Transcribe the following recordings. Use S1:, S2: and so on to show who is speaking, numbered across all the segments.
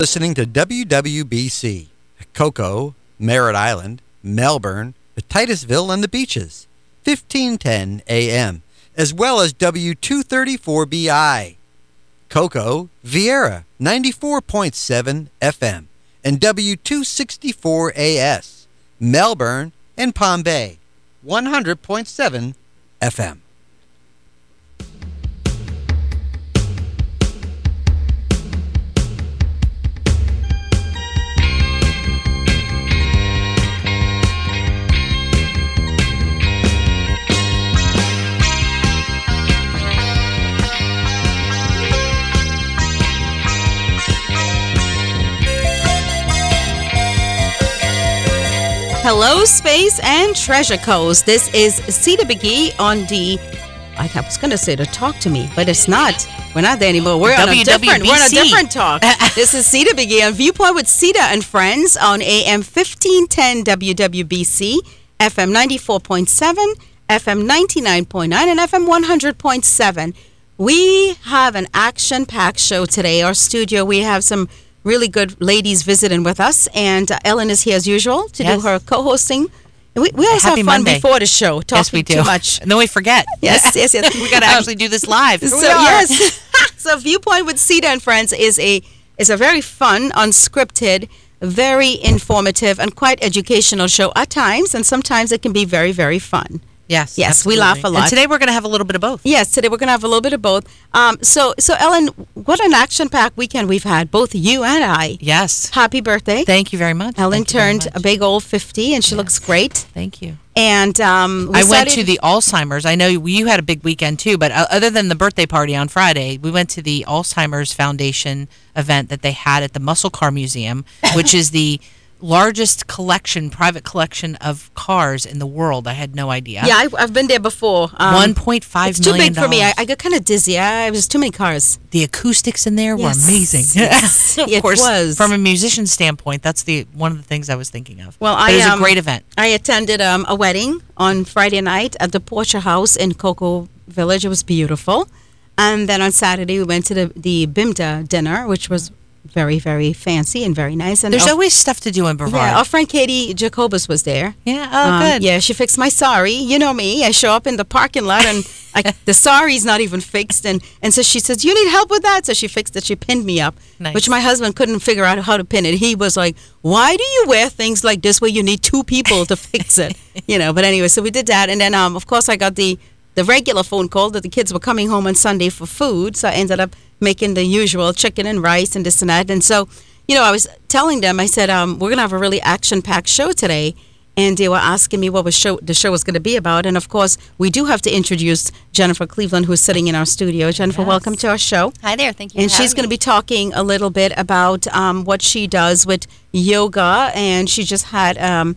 S1: Listening to WWBC, Cocoa, Merritt Island, Melbourne, Titusville, and the Beaches, 1510 AM, as well as W234BI, Cocoa, Vieira, 94.7 FM, and W264AS, Melbourne and Palm Bay, 100.7 FM.
S2: Hello, Space and Treasure Coast. This is Cedar McGee on the, I was going to say to talk to me, but it's not. We're not there anymore. We're on a different talk. This is Cedar McGee on Viewpoint with Cedar and Friends on AM 1510 WWBC, FM 94.7, FM 99.9, and FM 100.7. We have an action-packed show today. Our studio, we have some really good ladies visiting with us, and Ellen is here as usual to do her co-hosting. We always have fun Monday. Before the show, talking too much.
S3: And then we forget.
S2: Yes.
S3: We got to actually do this live.
S2: So Viewpoint with Cedar and Friends is a very fun, unscripted, very informative, and quite educational show at times, and sometimes it can be very, very fun.
S3: Yes,
S2: absolutely. We laugh a lot.
S3: And today we're going to have a little bit of both.
S2: Yes, today we're going to have a little bit of both. So Ellen, what an action-packed weekend we've had, both you and I.
S3: Yes.
S2: Happy birthday.
S3: Thank you very much.
S2: Ellen turned a big old 50, and she looks great.
S3: Thank you.
S2: And
S3: I went to the Alzheimer's. I know you had a big weekend too, but other than the birthday party on Friday, we went to the Alzheimer's Foundation event that they had at the Muscle Car Museum, which is the largest private collection of cars in the world. I had no idea.
S2: Yeah, I've been there before.
S3: $1.5 million.
S2: It's too big for me. I got kind of dizzy. It was too many cars.
S3: The acoustics in there were amazing.
S2: Yes,
S3: of
S2: it
S3: course,
S2: was.
S3: From a musician standpoint, that's one of the things I was thinking of.
S2: Well,
S3: it was a great event.
S2: I attended a wedding on Friday night at the Porcher House in Cocoa Village. It was beautiful. And then on Saturday, we went to the BIMDA dinner, which was very, very fancy and very nice. And
S3: there's always stuff to do in Brevard.
S2: Yeah, our friend Katie Jacobus was there.
S3: Yeah, good.
S2: Yeah, she fixed my sari. You know me. I show up in the parking lot and the sari's not even fixed. And so she says, "You need help with that?" So she fixed it. She pinned me up, which my husband couldn't figure out how to pin it. He was like, "Why do you wear things like this where you need two people to fix it?" But anyway, so we did that. And then, of course, I got the regular phone call that the kids were coming home on Sunday for food. So I ended up making the usual chicken and rice and this and that. And so, I was telling them, I said, we're going to have a really action-packed show today. And they were asking me what the show was going to be about. And, of course, we do have to introduce Jennifer Cleveland, who's sitting in our studio. Jennifer, welcome to our show.
S4: Hi there. Thank you.
S2: And she's going to be talking a little bit about what she does with yoga. And she just had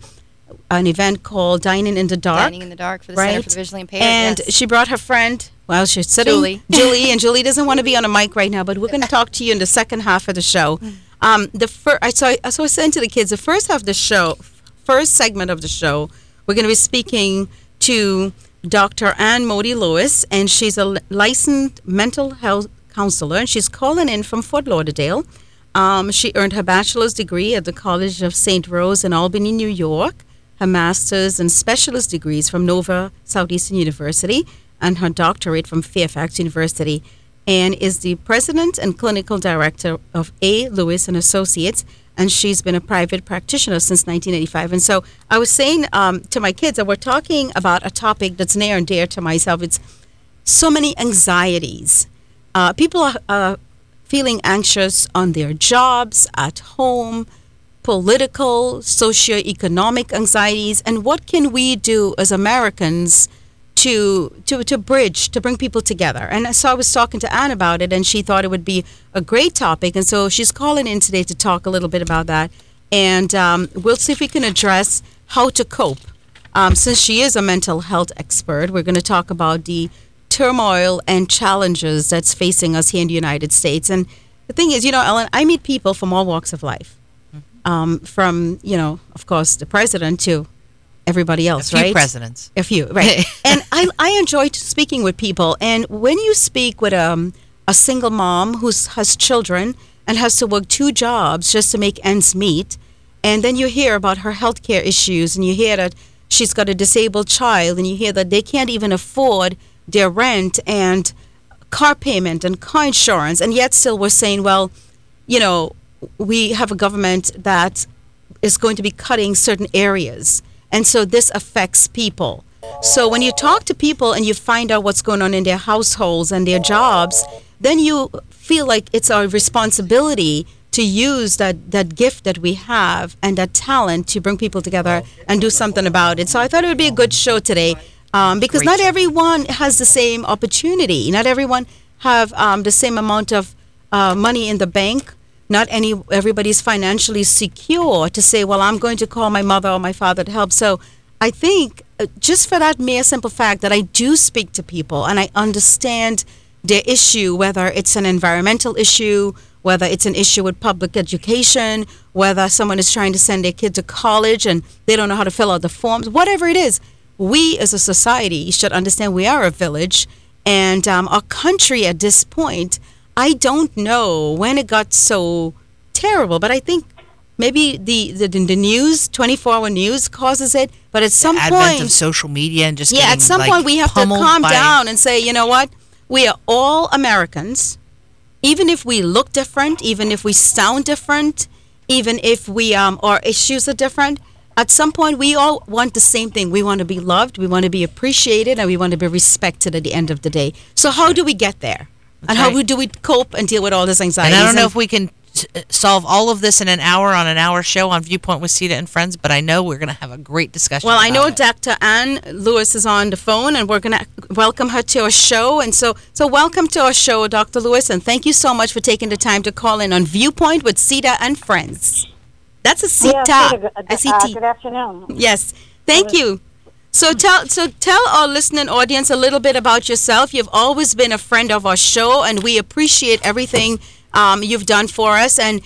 S2: an event called Dining in the Dark.
S4: Dining in the Dark for the Center for the Visually Impaired.
S2: And she brought her friend. Well, she's sitting, Julie, and Julie doesn't want to be on a mic right now, but we're going to talk to you in the second half of the show. I was saying to the kids, the first half of the show, first segment of the show, we're going to be speaking to Dr. Ann Modi Lewis, and she's a licensed mental health counselor, and she's calling in from Fort Lauderdale. She earned her bachelor's degree at the College of St. Rose in Albany, New York, her master's and specialist degrees from Nova Southeastern University, and her doctorate from Fairfax University, and is the president and clinical director of A. Lewis and Associates, and she's been a private practitioner since 1985. And so I was saying to my kids that we're talking about a topic that's near and dear to myself. It's so many anxieties. People are feeling anxious on their jobs, at home, political, socioeconomic anxieties, and what can we do as Americans to bridge, to bring people together? And so I was talking to Anne about it, and she thought it would be a great topic, and so she's calling in today to talk a little bit about that, and we'll see if we can address how to cope. Since she is a mental health expert, we're going to talk about the turmoil and challenges that's facing us here in the United States. And the thing is, Ellen, I meet people from all walks of life, from, of course, the president to everybody else, right?
S3: A few presidents.
S2: A few, right. And I enjoy speaking with people. And when you speak with a single mom who has children, and has to work 2 jobs just to make ends meet. And then you hear about her healthcare issues, and you hear that she's got a disabled child, and you hear that they can't even afford their rent and car payment and car insurance. And yet still we're saying, well, you know, we have a government that is going to be cutting certain areas. And so this affects people. So when you talk to people and you find out what's going on in their households and their jobs, then you feel like it's our responsibility to use that gift that we have and that talent to bring people together and do something about it. So I thought it would be a good show today, because not everyone has the same opportunity. Not everyone have the same amount of money in the bank. Not everybody's financially secure to say, well, I'm going to call my mother or my father to help. So I think just for that mere simple fact that I do speak to people and I understand their issue, whether it's an environmental issue, whether it's an issue with public education, whether someone is trying to send their kid to college and they don't know how to fill out the forms, whatever it is, we as a society should understand we are a village, and our country at this point, I don't know when it got so terrible, but I think maybe the news, 24-hour news causes it, but at some point...
S3: advent of social media and just
S2: at some point we have to calm down and say, you know what, we are all Americans. Even if we look different, even if we sound different, even if we our issues are different, at some point we all want the same thing. We want to be loved, we want to be appreciated, and we want to be respected at the end of the day. So how do we get there? And how do we cope and deal with all this anxiety?
S3: And I don't know if we can solve all of this in an hour on an hour show on Viewpoint with Sita and Friends, but I know we're going to have a great discussion.
S2: Well, I know
S3: it.
S2: Dr. Ann Lewis is on the phone, and we're going to welcome her to our show. And so welcome to our show, Dr. Lewis, and thank you so much for taking the time to call in on Viewpoint with Sita and Friends. That's a Sita.
S5: Good afternoon.
S2: Yes, thank you. So tell our listening audience a little bit about yourself. You've always been a friend of our show, and we appreciate everything you've done for us. And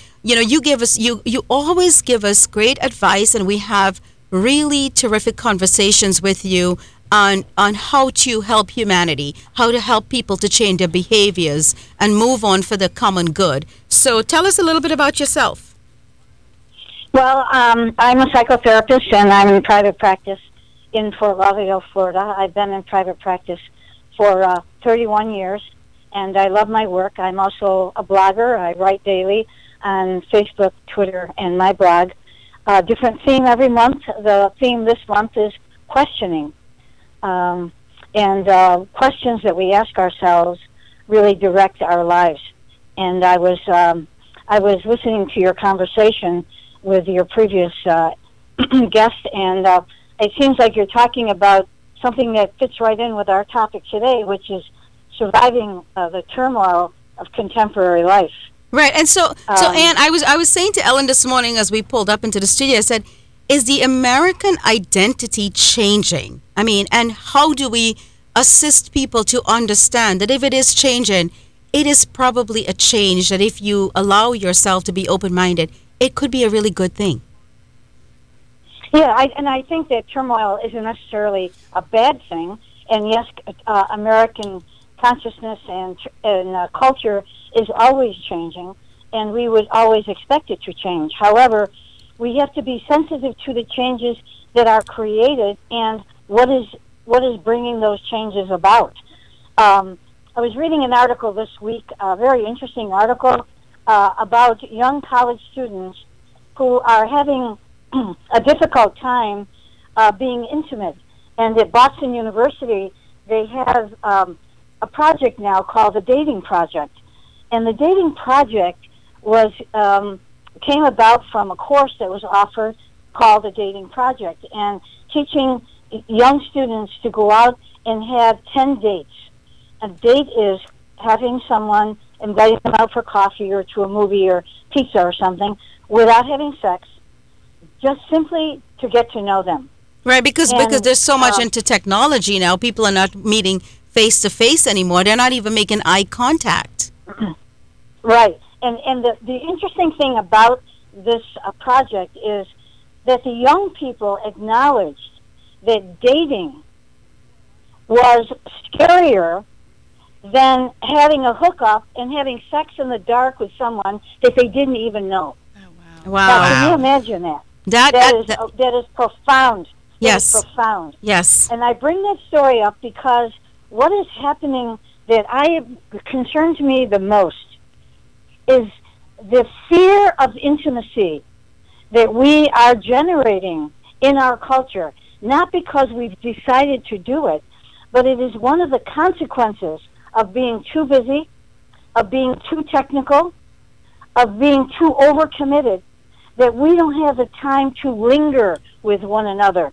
S2: you always give us great advice, and we have really terrific conversations with you on how to help humanity, how to help people to change their behaviors and move on for the common good. So tell us a little bit about yourself.
S5: Well, I'm a psychotherapist, and I'm in private practice in Fort Lauderdale, Florida. I've been in private practice for 31 years, and I love my work. I'm also a blogger. I write daily on Facebook, Twitter, and my blog. Different theme every month. The theme this month is questioning. And questions that we ask ourselves really direct our lives. And I was listening to your conversation with your previous guest, and it seems like you're talking about something that fits right in with our topic today, which is surviving the turmoil of contemporary life.
S2: Right, and so Ann, I was saying to Ellen this morning as we pulled up into the studio, I said, is the American identity changing? I mean, and how do we assist people to understand that if it is changing, it is probably a change that if you allow yourself to be open-minded, it could be a really good thing.
S5: Yeah, I think that turmoil isn't necessarily a bad thing. And yes, American consciousness and culture is always changing, and we would always expect it to change. However, we have to be sensitive to the changes that are created and what is bringing those changes about. I was reading an article this week, a very interesting article about young college students who are having a difficult time being intimate. And at Boston University, they have a project now called the Dating Project. And the Dating Project came about from a course that was offered called the Dating Project, and teaching young students to go out and have 10 dates. A date is having someone, inviting them out for coffee or to a movie or pizza or something without having sex, just simply to get to know them.
S2: Right, because there's so much into technology now. People are not meeting face-to-face anymore. They're not even making eye contact.
S5: Right. And the interesting thing about this project is that the young people acknowledged that dating was scarier than having a hookup and having sex in the dark with someone that they didn't even know.
S2: Oh, wow.
S5: Now, can you imagine that? That is profound.
S2: Yes.
S5: That is profound.
S2: Yes.
S5: And I bring that story up because what is happening that concerns me the most is the fear of intimacy that we are generating in our culture, not because we've decided to do it, but it is one of the consequences of being too busy, of being too technical, of being too overcommitted, that we don't have the time to linger with one another.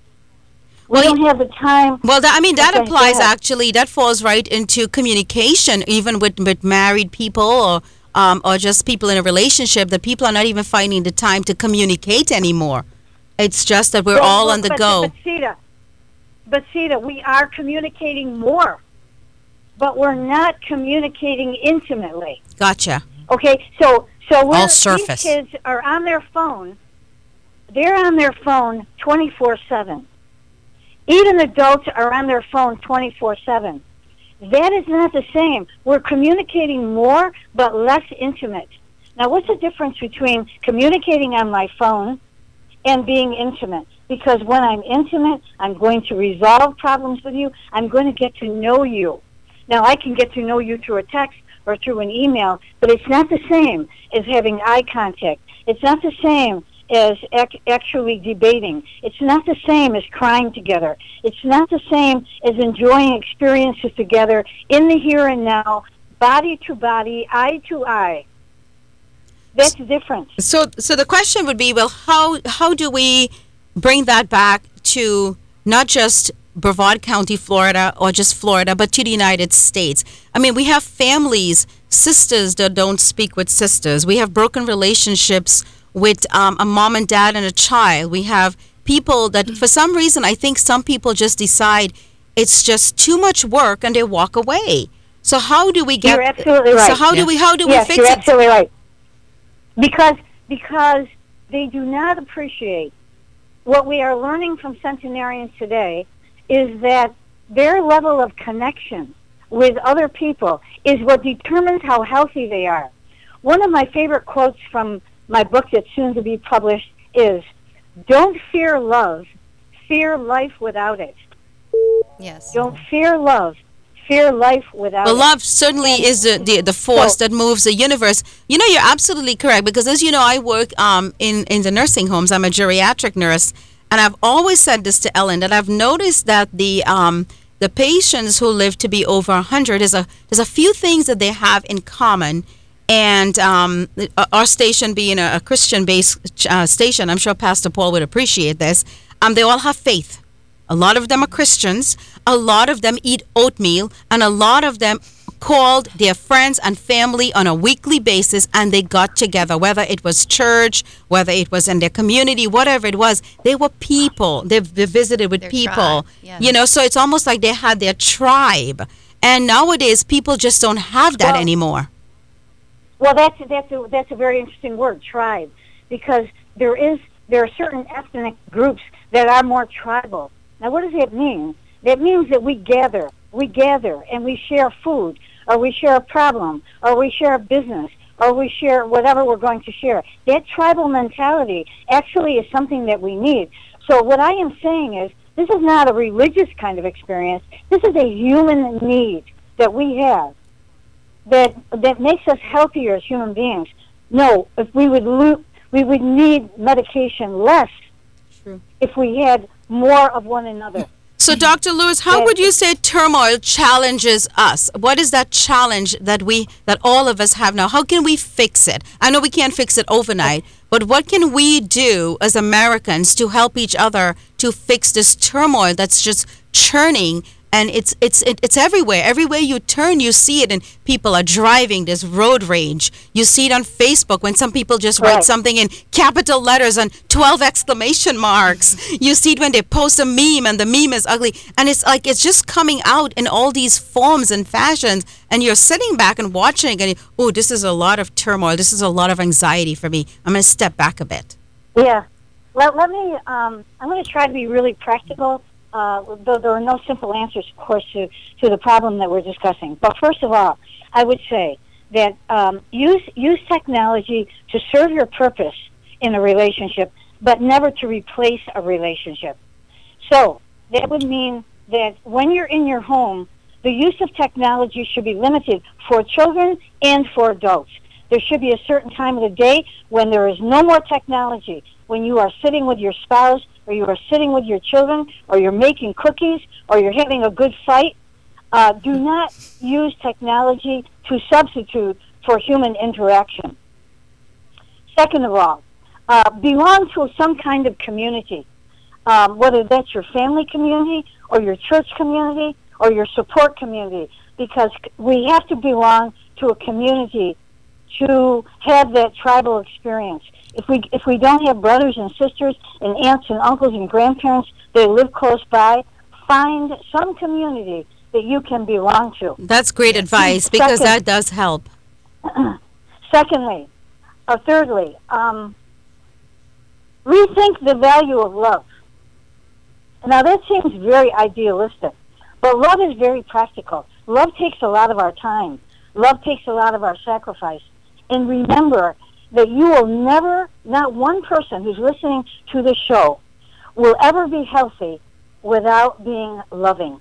S5: We don't have the time.
S2: Well, that applies actually. That falls right into communication, even with married people or just people in a relationship, that people are not even finding the time to communicate anymore. It's just that we're all on the go.
S5: But Sita, we are communicating more, but we're not communicating intimately.
S2: Gotcha.
S5: Okay, so
S3: all surface.
S5: These kids are on their phone. They're on their phone 24/7. Even adults are on their phone 24/7. That is not the same. We're communicating more, but less intimate. Now, what's the difference between communicating on my phone and being intimate? Because when I'm intimate, I'm going to resolve problems with you. I'm going to get to know you. Now, I can get to know you through a text or through an email, but it's not the same as having eye contact. It's not the same as actually debating. It's not the same as crying together. It's not the same as enjoying experiences together in the here and now, body to body, eye to eye. That's different.
S2: So the question would be, well, how do we bring that back to not just Brevard County, Florida, or just Florida, but to the United States? I mean, we have families, sisters that don't speak with sisters. We have broken relationships with a mom and dad and a child. We have people that, for some reason, I think some people just decide it's just too much work and they walk away. So how do we get?
S5: You're absolutely right.
S2: So how do we fix it?
S5: You're absolutely right. Because they do not appreciate what we are learning from centenarians today is that their level of connection with other people is what determines how healthy they are. One of my favorite quotes from my book that's soon to be published is, "Don't fear love, fear life without it."
S4: Yes.
S5: Don't fear love, fear life without it.
S2: Well, love certainly is the force that moves the universe. You know, you're absolutely correct, because as you know, I work in the nursing homes. I'm a geriatric nurse, and I've always said this to Ellen, that I've noticed that the patients who live to be over 100, there's a few things that they have in common. And our station being a Christian-based station, I'm sure Pastor Paul would appreciate this. They all have faith. A lot of them are Christians. A lot of them eat oatmeal. And a lot of them called their friends and family on a weekly basis, and they got together, whether it was church, whether it was in their community, whatever it was. They were people. They visited with
S4: Their
S2: people.
S4: tribe, yes.
S2: You know, so it's almost like they had their tribe. And nowadays, people just don't have that anymore.
S5: Well, that's a very interesting word, tribe, because there are certain ethnic groups that are more tribal. Now, what does that mean? That means that we gather and we share food, or we share a problem, or we share a business, or we share whatever we're going to share. That tribal mentality actually is something that we need. So what I am saying is, this is not a religious kind of experience. This is a human need that we have that makes us healthier as human beings. No, if we would need medication less.
S2: True.
S5: If we had more of one another.
S2: So, Dr. Lewis, how would you say turmoil challenges us? What is that challenge that all of us have now? How can we fix it? I know we can't fix it overnight, but what can we do as Americans to help each other to fix this turmoil that's just churning? And it's everywhere. Everywhere you turn, you see it, and people are driving. There's road rage. You see it on Facebook when some people just write something in capital letters and 12 exclamation marks. You see it when they post a meme and the meme is ugly. And it's like it's just coming out in all these forms and fashions. And you're sitting back and watching and, oh, this is a lot of turmoil. This is a lot of anxiety for me. I'm going to step back a bit.
S5: Yeah. Let me, I'm going to try to be really practical though there are no simple answers, of course, to the problem that we're discussing. But first of all, I would say that use technology to serve your purpose in a relationship, but never to replace a relationship. So that would mean that when you're in your home, the use of technology should be limited for children and for adults. There should be a certain time of the day when there is no more technology, when you are sitting with your spouse, or you are sitting with your children, or you're making cookies, or you're having a good fight. Do not use technology to substitute for human interaction. Second of all, belong to some kind of community, whether that's your family community or your church community or your support community, because we have to belong to a community to have that tribal experience. If we don't have brothers and sisters and aunts and uncles and grandparents that live close by, find some community that you can belong to.
S2: That's great advice, because that does help.
S5: Secondly, or thirdly, rethink the value of love. Now that seems very idealistic, but love is very practical. Love takes a lot of our time. Love takes a lot of our sacrifice. And remember that you will never, not one person who's listening to the show will ever be healthy without being loving.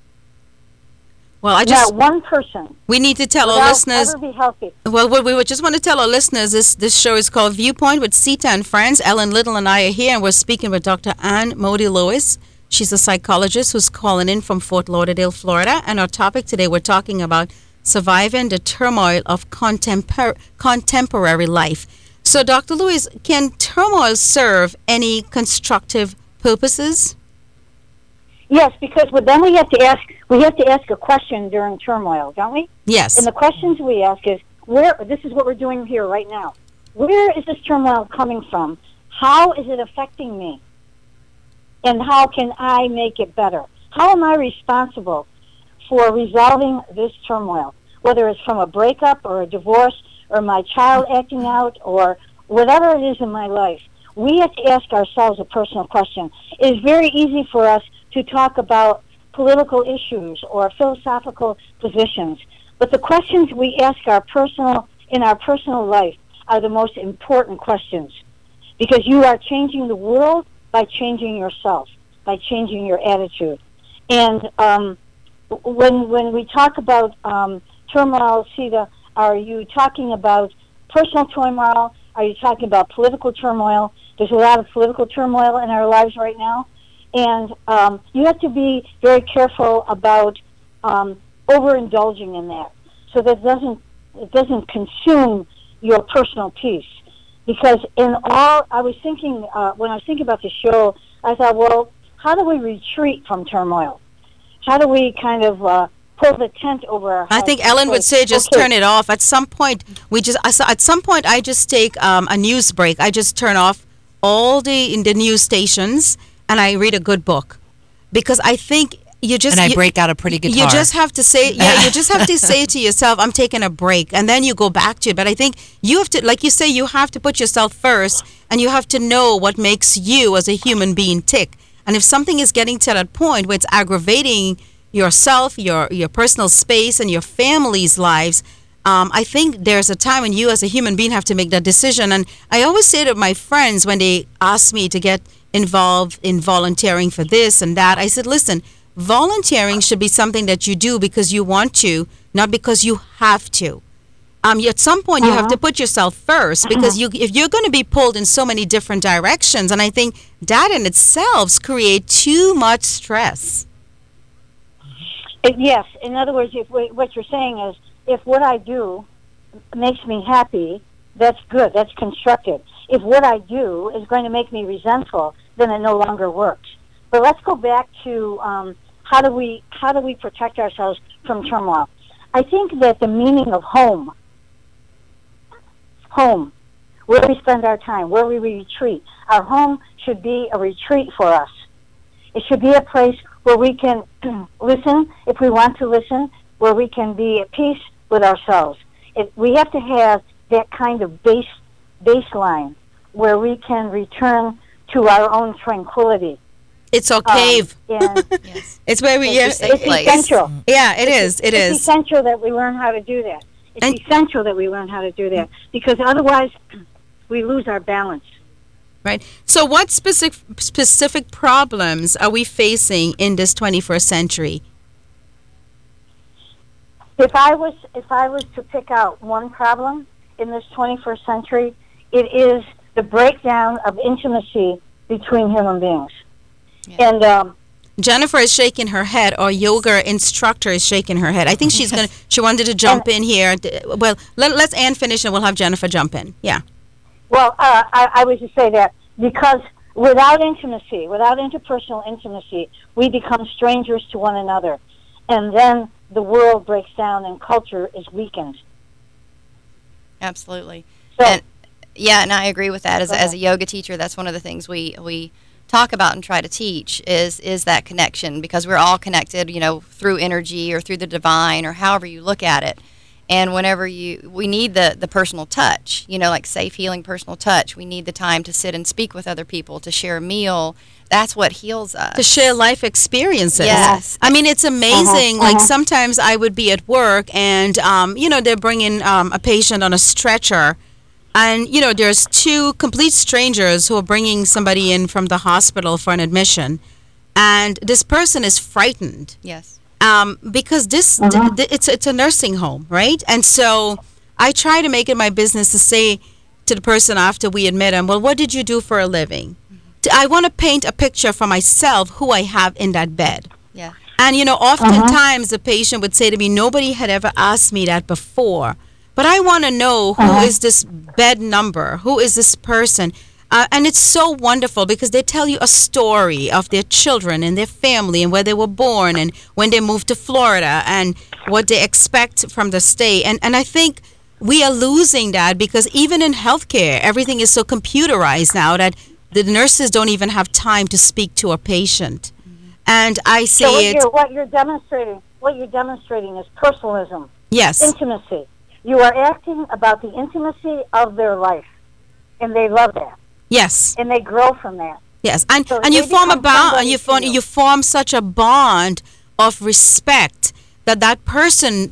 S2: Well,
S5: not one person.
S2: We need to tell our listeners.
S5: Ever be healthy.
S2: Well, we would just want to tell our listeners this show is called Viewpoint with Sita and Friends. Ellen Little and I are here, and we're speaking with Dr. Ann Modi Lewis. She's a psychologist who's calling in from Fort Lauderdale, Florida. And our topic today, we're talking about surviving the turmoil of contemporary life. So, Dr. Lewis, can turmoil serve any constructive purposes?
S5: Yes, because then we have to ask a question during turmoil, don't we?
S2: Yes.
S5: And the questions we ask is, this is what we're doing here right now. Where is this turmoil coming from? How is it affecting me? And how can I make it better? How am I responsible for resolving this turmoil? Whether it's from a breakup or a divorce or my child acting out or whatever it is in my life, we have to ask ourselves a personal question. It is very easy for us to talk about political issues or philosophical positions, but the questions we ask in our personal life are the most important questions, because you are changing the world by changing yourself, by changing your attitude. And when we talk about turmoil, Sita, are you talking about personal turmoil? Are you talking about political turmoil? There's a lot of political turmoil in our lives right now. And you have to be very careful about overindulging in that, so that it doesn't consume your personal peace. Because I was thinking when I was thinking about the show, I thought, well, how do we retreat from turmoil? How do we kind of pull the tent over our heads?
S2: I think Ellen would say just turn it off. At some point, I just take a news break. I just turn off all the news stations, and I read a good book, because I think I
S3: break out a pretty guitar.
S2: You just have to say, you just have to say to yourself, I'm taking a break, and then you go back to it. But I think you have to, like you say, you have to put yourself first, and you have to know what makes you as a human being tick. And if something is getting to that point where it's aggravating yourself, your personal space, and your family's lives, I think there's a time when you as a human being have to make that decision. And I always say to my friends when they ask me to get involved in volunteering for this and that, I said, listen, volunteering should be something that you do because you want to, not because you have to. At some point, you have to put yourself first, because if you're going to be pulled in so many different directions, and I think that in itself creates too much stress.
S5: Yes. In other words, what you're saying is, if what I do makes me happy, that's good. That's constructive. If what I do is going to make me resentful, then it no longer works. But let's go back to how do we protect ourselves from turmoil? I think that the meaning of home, where we spend our time, where we retreat, our home should be a retreat for us. It should be a place where we can listen if we want to listen, where we can be at peace with ourselves. We have to have that kind of baseline where we can return to our own tranquility.
S2: It's our cave.
S4: Yes.
S2: It's where we.
S4: It's your safe place.
S5: Essential.
S2: Yeah, it is. It
S5: It's
S2: is.
S5: essential that we learn how to do that. It's essential that we learn how to do that because otherwise we lose our balance.
S2: Right. So, what specific problems are we facing in this 21st century?
S5: If I was to pick out one problem in this 21st century, it is the breakdown of intimacy between human beings.
S4: Yeah.
S5: And
S2: Jennifer is shaking her head. Our yoga instructor is shaking her head. I think she wanted to jump in here. Well, let's Ann finish and we'll have Jennifer jump in. Yeah.
S5: well, I was to say that because without intimacy, without interpersonal intimacy, we become strangers to one another, and then the world breaks down and culture is weakened.
S4: Absolutely.
S5: So,
S4: And I agree with that. As a yoga teacher, that's one of the things we talk about and try to teach is that connection, because we're all connected, through energy or through the divine or however you look at it. And whenever we need the personal touch, like safe, healing personal touch. We need the time to sit and speak with other people, to share a meal. That's what heals us.
S2: To share life experiences.
S4: Yes.
S2: I mean, it's amazing. Like sometimes I would be at work and, they're bringing a patient on a stretcher. And, there's two complete strangers who are bringing somebody in from the hospital for an admission. And this person is frightened.
S4: Yes.
S2: Because it's a nursing home, right? And so I try to make it my business to say to the person after we admit them, well, what did you do for a living? I want to paint a picture for myself who I have in that bed.
S4: Yeah.
S2: And, oftentimes the patient would say to me, nobody had ever asked me that before. But I want to know who is this bed number? Who is this person? And it's so wonderful because they tell you a story of their children and their family and where they were born and when they moved to Florida and what they expect from the stay. And I think we are losing that because even in healthcare, everything is so computerized now that the nurses don't even have time to speak to a patient. And I say
S5: what you're demonstrating is personalism.
S2: Yes.
S5: Intimacy. You are acting about the intimacy of their life, and they love that.
S2: Yes.
S5: And they grow from that.
S2: Yes. And
S5: So
S2: and you
S5: they
S2: form a
S5: become
S2: bond.
S5: somebody to you.
S2: You form such a bond of respect that person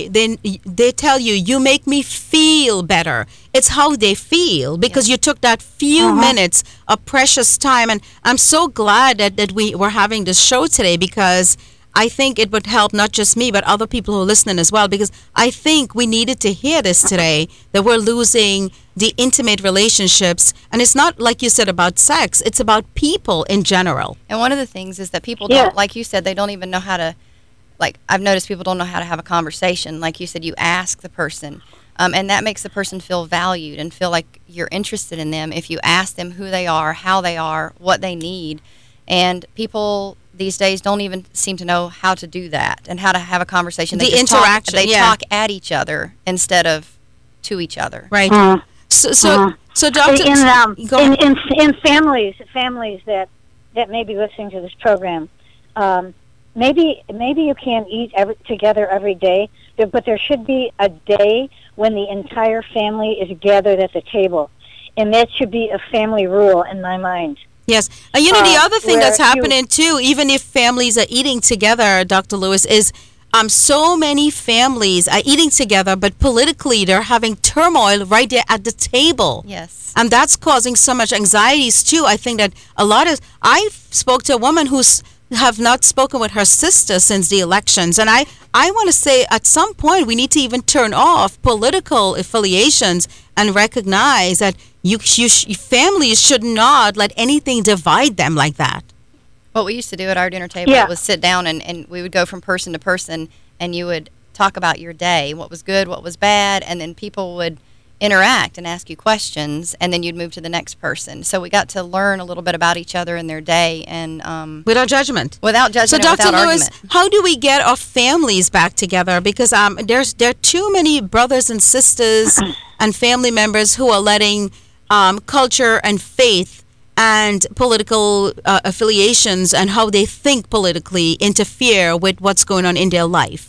S2: they tell you make me feel better. It's how they feel because you took that few minutes of precious time. And I'm so glad that we were having this show today because I think it would help not just me but other people who are listening as well, because I think we needed to hear this today, that we're losing the intimate relationships. And it's not like you said about sex, it's about people in general.
S4: And one of the things is that people don't, like you said, they don't even know how to, like I've noticed people don't know how to have a conversation. Like you said, you ask the person. And that makes the person feel valued and feel like you're interested in them if you ask them who they are, how they are, what they need. And people these days don't even seem to know how to do that and how to have a conversation.
S2: The interaction.
S4: They talk at each other instead of to each other.
S2: Right. So Dr.
S5: In families that may be listening to this program, maybe you can't eat together every day, but there should be a day when the entire family is gathered at the table, and that should be a family rule in my mind.
S2: Yes. The other thing that's happening too, even if families are eating together, Dr. Lewis, is so many families are eating together, but politically they're having turmoil right there at the table.
S4: Yes.
S2: And that's causing so much anxieties too. I think that I spoke to a woman who's have not spoken with her sister since the elections. And I want to say at some point we need to even turn off political affiliations and recognize that families should not let anything divide them like that.
S4: What we used to do at our dinner table was sit down and we would go from person to person and you would talk about your day, what was good, what was bad, and then people would interact and ask you questions, and then you'd move to the next person. So we got to learn a little bit about each other and their day, and
S2: without judgment.
S4: So,
S2: Dr. Lewis, how do we get our families back together? Because there are too many brothers and sisters and family members who are letting culture and faith and political affiliations and how they think politically interfere with what's going on in their life.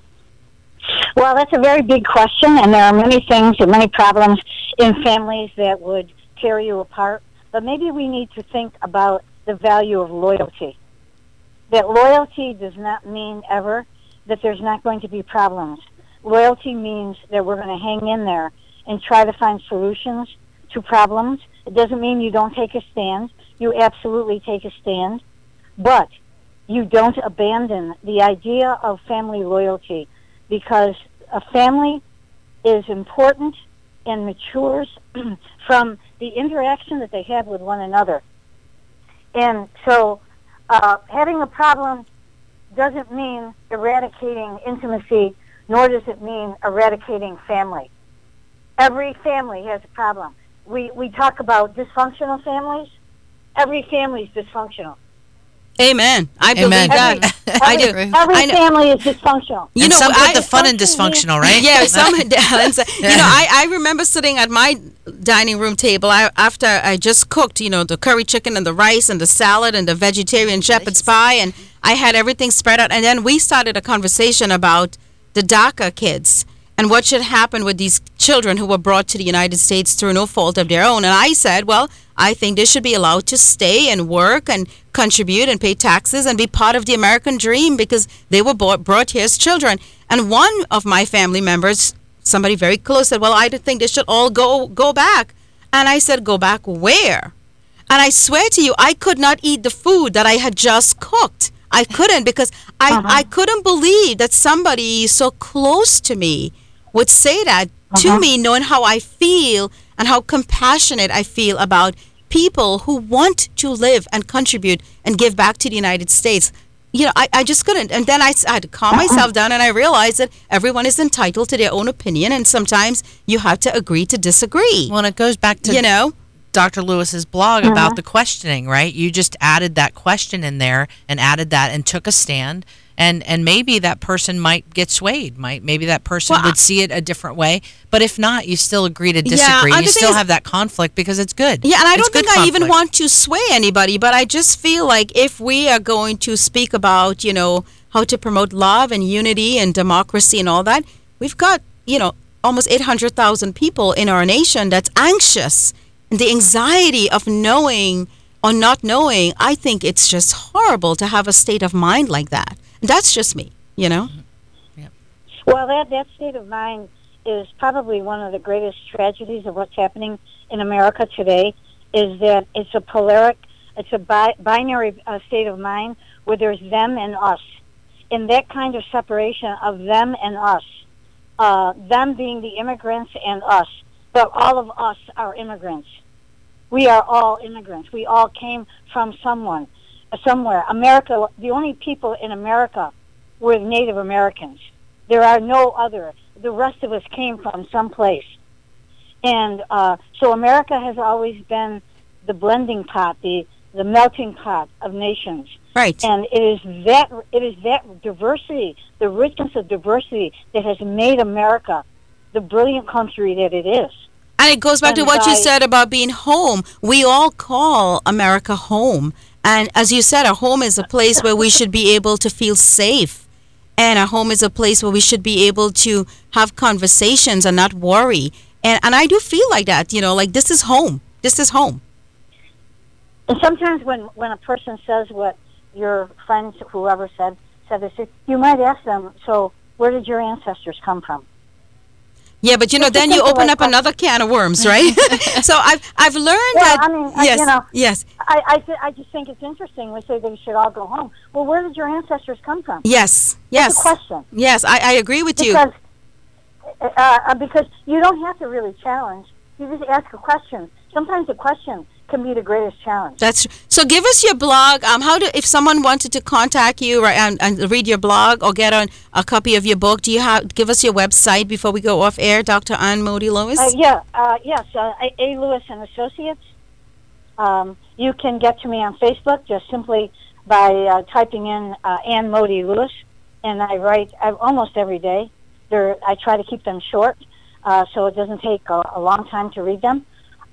S5: Well, that's a very big question, and there are many things and many problems in families that would tear you apart. But maybe we need to think about the value of loyalty. That loyalty does not mean ever that there's not going to be problems. Loyalty means that we're going to hang in there and try to find solutions to problems. It doesn't mean you don't take a stand. You absolutely take a stand. But you don't abandon the idea of family loyalty, because a family is important and matures from the interaction that they have with one another. And so having a problem doesn't mean eradicating intimacy, nor does it mean eradicating family. Every family has a problem. We talk about dysfunctional families. Every family is dysfunctional.
S2: Amen. I believe that. I do.
S5: Every family is dysfunctional.
S3: You know, some put the fun in dysfunctional, right?
S2: Yeah, I remember sitting at my dining room table after I just cooked, the curry chicken and the rice and the salad and the vegetarian shepherd's pie, and I had everything spread out. And then we started a conversation about the DACA kids and what should happen with these children who were brought to the United States through no fault of their own. And I said, well, I think they should be allowed to stay and work and contribute and pay taxes and be part of the American dream, because they were brought here as children. And one of my family members, somebody very close, said, well, I think they should all go back. And I said, go back where? And I swear to you, I could not eat the food that I had just cooked. I couldn't, because I couldn't believe that somebody so close to me would say that to me, knowing how I feel and how compassionate I feel about people who want to live and contribute and give back to the United States. I just couldn't. And then I had to calm myself down, and I realized that everyone is entitled to their own opinion, and sometimes you have to agree to disagree.
S3: Well, and it goes back to Dr. Lewis's blog about the questioning, right? You just added that question in there and added that and took a stand. And maybe that person might get swayed. Maybe that person would see it a different way. But if not, you still agree to disagree. You still have that conflict because it's good.
S2: Yeah, and I don't think I even want to sway anybody, but I just feel like if we are going to speak about, how to promote love and unity and democracy and all that, we've got, almost 800,000 people in our nation that's anxious. And the anxiety of knowing or not knowing, I think it's just horrible to have a state of mind like that. That's just me,
S5: Well, that state of mind is probably one of the greatest tragedies of what's happening in America today, is that it's a binary state of mind where there's them and us. And that kind of separation of them and us, them being the immigrants and us, but all of us are immigrants. We are all immigrants. We all came from somewhere. America, the only people in America were Native Americans. There are no other. The rest of us came from someplace. And so America has always been the blending pot, the melting pot of nations.
S2: Right.
S5: And it is that diversity, the richness of diversity, that has made America the brilliant country that it is.
S2: And it goes back to what you said about being home. We all call America home. And as you said, a home is a place where we should be able to feel safe. And a home is a place where we should be able to have conversations and not worry. And I do feel like that, like this is home. This is home.
S5: And sometimes when a person says what your friends, whoever said this, you might ask them, so where did your ancestors come from?
S2: Yeah, but then you open up another can of worms, right? So I've learned
S5: that.
S2: I
S5: mean,
S2: yes.
S5: I just think it's interesting. We say they should all go home. Well, where did your ancestors come from?
S2: Yes.
S5: That's a question.
S2: Yes, I agree with you.
S5: Because you don't have to really challenge. You just ask a question. Sometimes a question can be the greatest challenge.
S2: So give us your blog. If someone wanted to contact you and read your blog or get a copy of your book, give us your website before we go off air, Dr. Ann Moody Lewis?
S5: Yes, A. Lewis and Associates. You can get to me on Facebook just simply by typing in Ann Moody Lewis, and I write almost every day. I try to keep them short, so it doesn't take a long time to read them.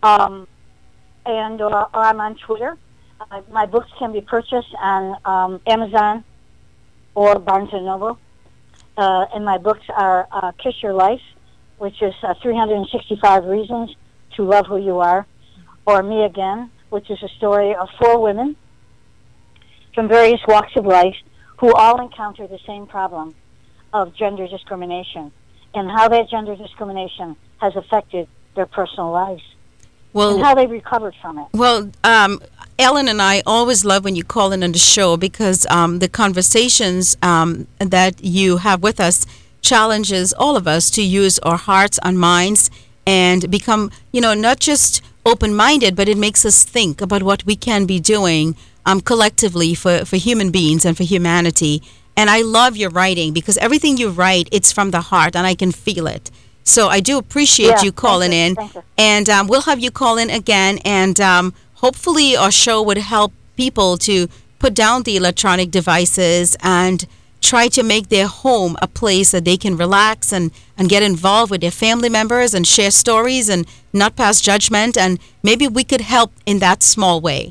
S5: And I'm on Twitter. My books can be purchased on Amazon or Barnes & Noble. And my books are Kiss Your Life, which is 365 Reasons to Love Who You Are, or Me Again, which is a story of 4 women from various walks of life who all encounter the same problem of gender discrimination and how that gender discrimination has affected their personal lives and how they recovered from it.
S2: Well, Ellen and I always love when you call in on the show because the conversations that you have with us challenges all of us to use our hearts and minds and become, not just open-minded, but it makes us think about what we can be doing collectively for human beings and for humanity. And I love your writing because everything you write, it's from the heart, and I can feel it. So I do appreciate you calling in.
S5: Thank you.
S2: And we'll have you call in again, and hopefully our show would help people to put down the electronic devices and try to make their home a place that they can relax and get involved with their family members and share stories and not pass judgment. And maybe we could help in that small way.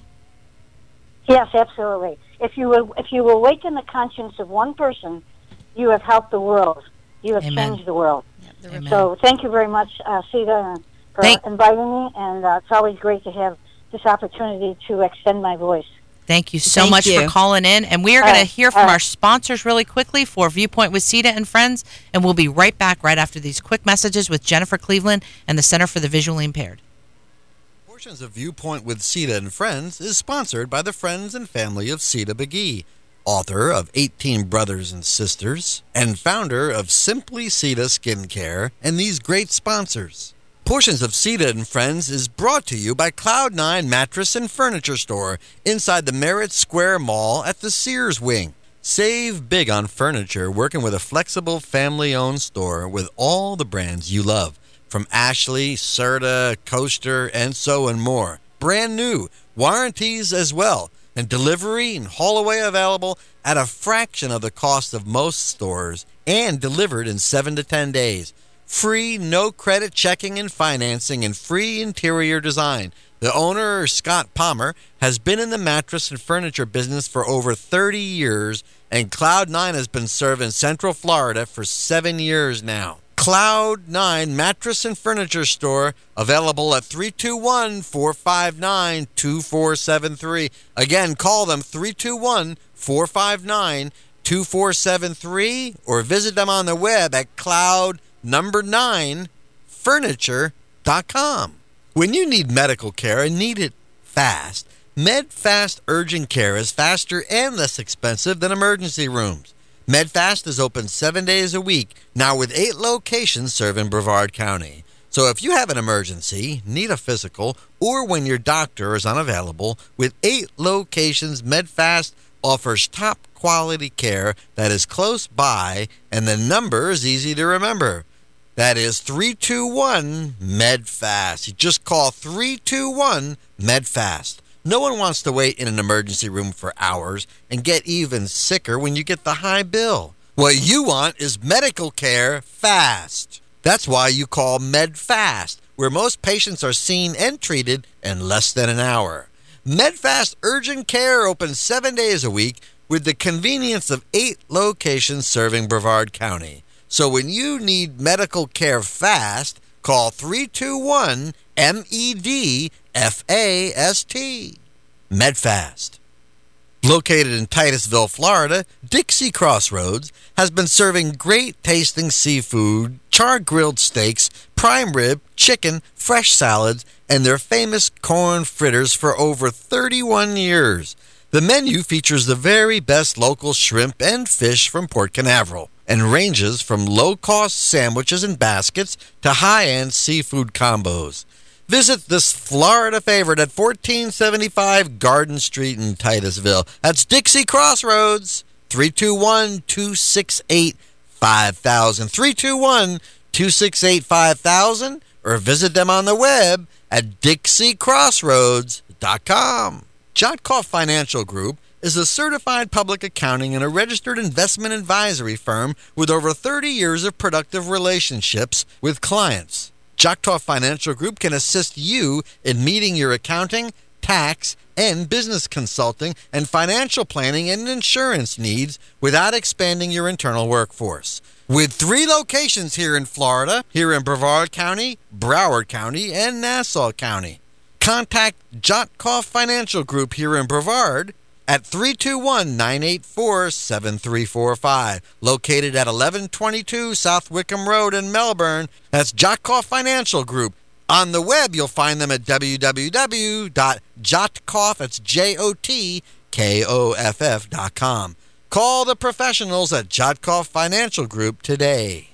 S5: Yes, absolutely. If you awaken the conscience of one person, you have helped the world. You have changed the world.
S3: Amen.
S5: So thank you very much, Sita, for inviting me. And it's always great to have this opportunity to extend my voice.
S3: Thank you so much for calling in. And we are going to hear from our sponsors really quickly for Viewpoint with Sita and Friends. And we'll be right back right after these quick messages with Jennifer Cleveland and the Center for the Visually Impaired.
S1: Portions of Viewpoint with Sita and Friends is sponsored by the friends and family of Sita McGee, author of 18 Brothers and Sisters, and founder of Simply Sita Skincare, and these great sponsors. Portions of Sita and Friends is brought to you by Cloud9 Mattress and Furniture Store inside the Merritt Square Mall at the Sears Wing. Save big on furniture working with a flexible family-owned store with all the brands you love, from Ashley, Serta, Coaster, and so and more. Brand new, warranties as well, and delivery and haul away available at a fraction of the cost of most stores and delivered in 7 to 10 days. Free, no credit checking and financing, and free interior design. The owner, Scott Palmer, has been in the mattress and furniture business for over 30 years, and Cloud9 has been serving Central Florida for 7 years now. Cloud9 Mattress and Furniture Store, available at 321-459-2473. Again, call them 321-459-2473 or visit them on the web at cloud9furniture.com. When you need medical care and need it fast, MedFast Urgent Care is faster and less expensive than emergency rooms. MedFast is open 7 days a week, now with 8 locations serving Brevard County. So if you have an emergency, need a physical, or when your doctor is unavailable, with 8 locations, MedFast offers top quality care that is close by, and the number is easy to remember. That is 321-MEDFAST. You just call 321-MEDFAST. No one wants to wait in an emergency room for hours and get even sicker when you get the high bill. What you want is medical care fast. That's why you call MedFast, where most patients are seen and treated in less than an hour. MedFast Urgent Care opens 7 days a week with the convenience of 8 locations serving Brevard County. So when you need medical care fast, call 321-MEDFAST. MedFast. Located in Titusville, Florida, Dixie Crossroads has been serving great tasting seafood, char-grilled steaks, prime rib, chicken, fresh salads, and their famous corn fritters for over 31 years. The menu features the very best local shrimp and fish from Port Canaveral and ranges from low-cost sandwiches and baskets to high-end seafood combos. Visit this Florida favorite at 1475 Garden Street in Titusville. That's Dixie Crossroads, 321-268-5000, 321-268-5000, or visit them on the web at dixiecrossroads.com. Jotkoff Financial Group is a certified public accounting and a registered investment advisory firm with over 30 years of productive relationships with clients. Jotkoff Financial Group can assist you in meeting your accounting, tax, and business consulting and financial planning and insurance needs without expanding your internal workforce. With 3 locations here in Florida, here in Brevard County, Broward County, and Nassau County. Contact Jotkoff Financial Group here in Brevard at 321-984-7345. Located at 1122 South Wickham Road in Melbourne. That's Jotkoff Financial Group. On the web, you'll find them at www.jotkoff, that's JOTKOFF.com. Call the professionals at Jotkoff Financial Group today.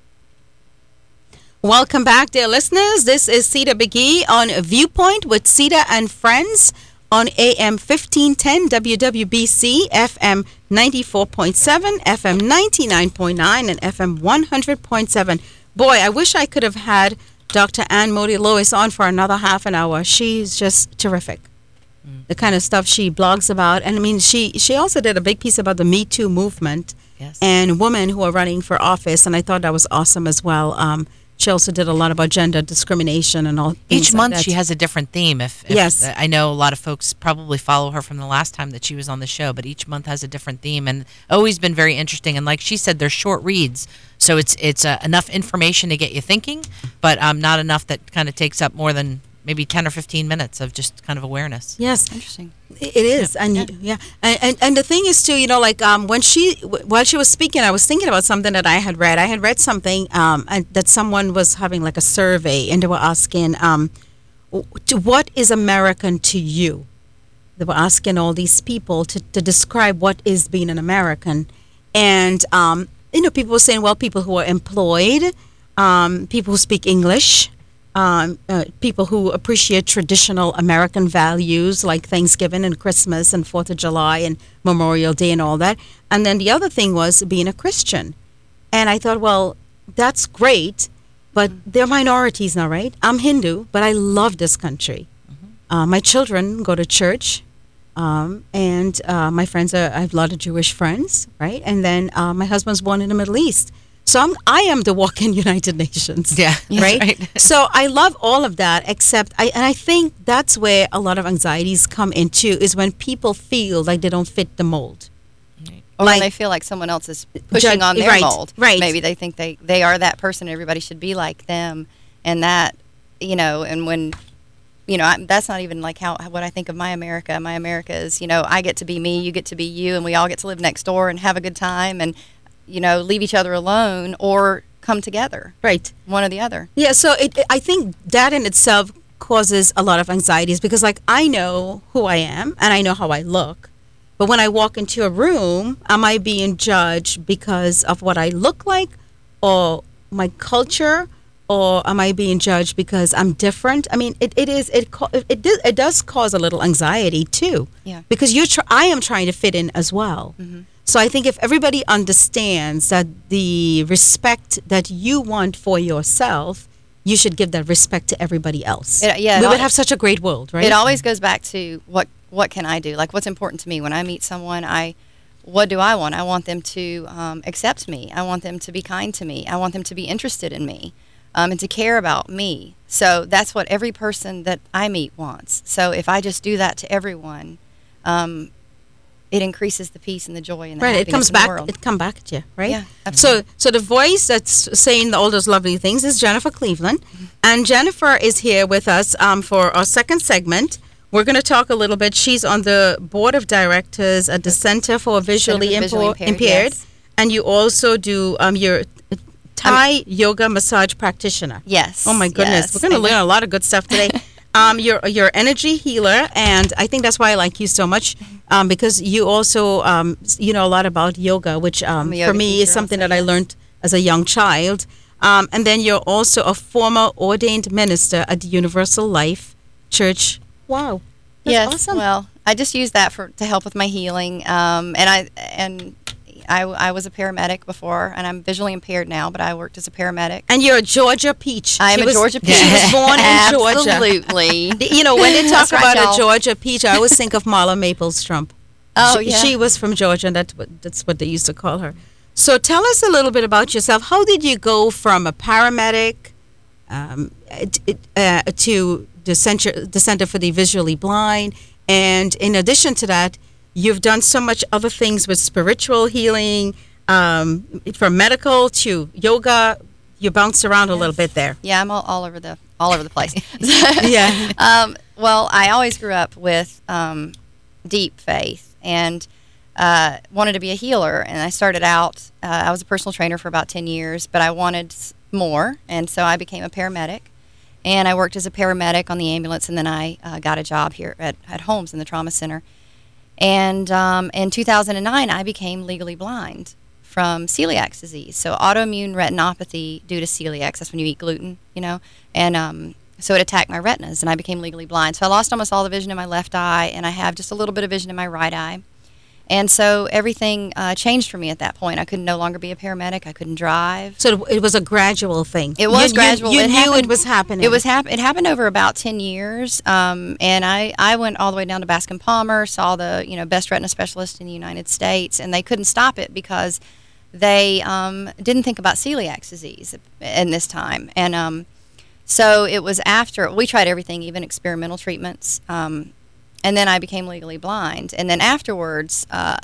S2: Welcome back, dear listeners. This is Sita McGee on Viewpoint with Sita and Friends on AM 1510 WWBC, FM 94.7, FM 99.9, and FM 100.7. Boy, I wish I could have had Dr. Ann Modi Lewis on for another half an hour. She's just terrific. The kind of stuff she blogs about. And I mean, she also did a big piece about the Me Too movement and women who are running for office. And I thought that was awesome as well. She also did a lot about gender discrimination and all.
S3: Each month
S2: like that.
S3: She has a different theme. If
S2: yes.
S3: I know a lot of folks probably follow her from the last time that she was on the show, but each month has a different theme and always been very interesting. And like she said, they're short reads. So it's enough information to get you thinking, but not enough that kind of takes up more than maybe 10 or 15 minutes of just kind of awareness.
S2: Yes.
S4: Interesting.
S2: It is. And the thing is too, like while she was speaking, I was thinking about something that I had read. I had read something that someone was having like a survey, and they were asking, what is American to you? They were asking all these people to describe what is being an American. And, people were saying, well, people who are employed, people who speak English, people who appreciate traditional American values like Thanksgiving and Christmas and 4th of July and Memorial Day and all that. And then the other thing was being a Christian. And I thought, well, that's great, but they're minorities now, right? I'm Hindu, but I love this country. My children go to church, and my friends I have a lot of Jewish friends, right? And then my husband's born in the Middle East. So I am the walk-in United Nations.
S3: Yeah,
S2: right? So I love all of that, except I think that's where a lot of anxieties come into, is when people feel like they don't fit the mold.
S4: Or when they feel like someone else is pushing on their mold.
S2: Right.
S4: Maybe they think they are that person, everybody should be like them. And that, and when, that's not even like what I think of my America. My America is, I get to be me, you get to be you, and we all get to live next door and have a good time and, leave each other alone or come together.
S2: Right.
S4: One or the other.
S2: Yeah, so I think that in itself causes a lot of anxieties because, like, I know who I am and I know how I look. But when I walk into a room, am I being judged because of what I look like or my culture, or am I being judged because I'm different? I mean, it does cause a little anxiety too.
S4: Yeah.
S2: Because I am trying to fit in as well. Mm-hmm. So I think if everybody understands that the respect that you want for yourself, you should give that respect to everybody else. We would have such a great world, right?
S4: It always goes back to what can I do? Like, what's important to me when I meet someone? What do I want? I want them to accept me. I want them to be kind to me. I want them to be interested in me and to care about me. So that's what every person that I meet wants. So if I just do that to everyone, it increases the peace and the joy and the happiness in the world.
S2: It comes back at you, right?
S4: Yeah, absolutely.
S2: So the voice that's saying all those lovely things is Jennifer Cleveland. Mm-hmm. And Jennifer is here with us for our second segment. We're going to talk a little bit. She's on the board of directors at the Center for Visually Impaired.
S4: Yes.
S2: And you also do your Thai yoga massage practitioner.
S4: Yes.
S2: Oh, my goodness.
S4: Yes.
S2: We're going to learn a lot of good stuff today. You're energy healer, and I think that's why I like you so much, because you also know a lot about yoga, which for me is something that I learned as a young child. And then you're also a former ordained minister at the Universal Life Church. Wow, that's awesome.
S4: Well, I just use that to help with my healing, and I was a paramedic before, and I'm visually impaired now, but I worked as a paramedic.
S2: And you're a Georgia peach.
S4: I am a Georgia peach.
S2: She was born in Georgia.
S4: Absolutely.
S2: When they talk about a Georgia peach, I always think of Marla Maples Trump.
S4: Oh, yeah.
S2: She was from Georgia, and that's what they used to call her. So tell us a little bit about yourself. How did you go from a paramedic to the Center for the Visually Blind? And in addition to that, you've done so much other things with spiritual healing, from medical to yoga. You bounced around a little bit there.
S4: Yeah, I'm all over the place.
S2: Yeah.
S4: Well, I always grew up with deep faith, and wanted to be a healer. And I started out, I was a personal trainer for about 10 years, but I wanted more, and so I became a paramedic. And I worked as a paramedic on the ambulance, and then I got a job here at Holmes in the trauma center. And in 2009, I became legally blind from celiac disease. So autoimmune retinopathy due to celiac, that's when you eat gluten, and so it attacked my retinas, and I became legally blind. So I lost almost all the vision in my left eye, and I have just a little bit of vision in my right eye. And so everything changed for me at that point. I could no longer be a paramedic. I couldn't drive.
S2: So it was a gradual thing.
S4: It was gradual.
S2: You knew it was happening.
S4: It happened over about 10 years. And I went all the way down to Bascom Palmer, saw the best retina specialist in the United States, and they couldn't stop it because they didn't think about celiac disease in this time. And so it was after we tried everything, even experimental treatments. And then I became legally blind. And then afterwards,